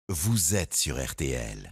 vous êtes sur RTL.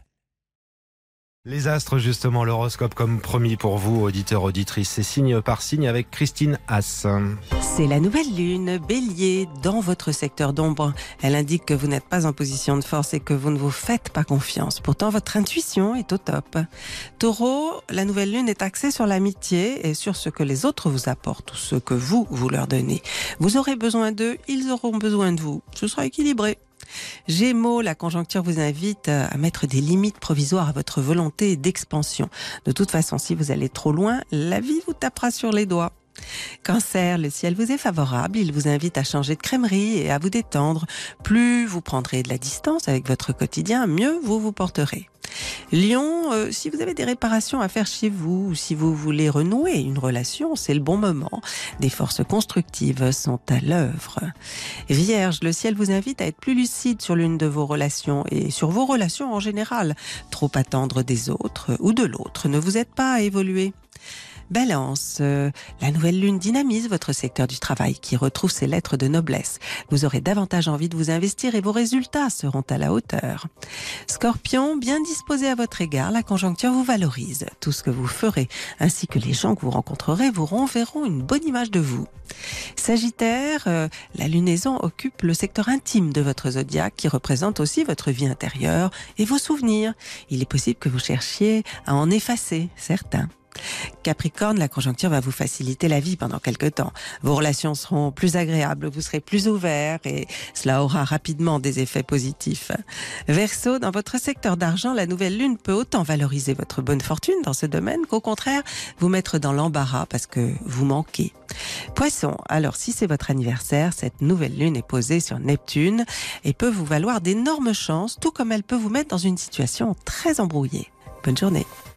Les astres, justement, l'horoscope comme promis pour vous, auditeurs, auditrices, c'est signe par signe avec Christine Haas. C'est la nouvelle lune, Bélier, dans votre secteur d'ombre. Elle indique que vous n'êtes pas en position de force et que vous ne vous faites pas confiance. Pourtant, votre intuition est au top. Taureau, la nouvelle lune est axée sur l'amitié et sur ce que les autres vous apportent ou ce que vous leur donnez. Vous aurez besoin d'eux, ils auront besoin de vous. Ce sera équilibré. Gémeaux, la conjoncture vous invite à mettre des limites provisoires à votre volonté d'expansion. De toute façon, si vous allez trop loin, la vie vous tapera sur les doigts. Cancer, le ciel vous est favorable, il vous invite à changer de crèmerie et à vous détendre. Plus vous prendrez de la distance avec votre quotidien, mieux vous vous porterez. Lion, si vous avez des réparations à faire chez vous ou si vous voulez renouer une relation, c'est le bon moment. Des forces constructives sont à l'œuvre. Vierge, le ciel vous invite à être plus lucide sur l'une de vos relations et sur vos relations en général. Trop attendre des autres ou de l'autre ne vous aide pas à évoluer. Balance, la nouvelle lune dynamise votre secteur du travail qui retrouve ses lettres de noblesse. Vous aurez davantage envie de vous investir et vos résultats seront à la hauteur. Scorpion, bien disposé à votre égard, la conjoncture vous valorise. Tout ce que vous ferez ainsi que les gens que vous rencontrerez vous renverront une bonne image de vous. Sagittaire, la lunaison occupe le secteur intime de votre zodiaque qui représente aussi votre vie intérieure et vos souvenirs. Il est possible que vous cherchiez à en effacer certains. Capricorne, la conjoncture va vous faciliter la vie pendant quelque temps. Vos relations seront plus agréables, vous serez plus ouvert et cela aura rapidement des effets positifs. Verseau, dans votre secteur d'argent, la nouvelle lune peut autant valoriser votre bonne fortune dans ce domaine qu'au contraire vous mettre dans l'embarras parce que vous manquez. Poisson, alors si c'est votre anniversaire, cette nouvelle lune est posée sur Neptune et peut vous valoir d'énormes chances, tout comme elle peut vous mettre dans une situation très embrouillée. Bonne journée.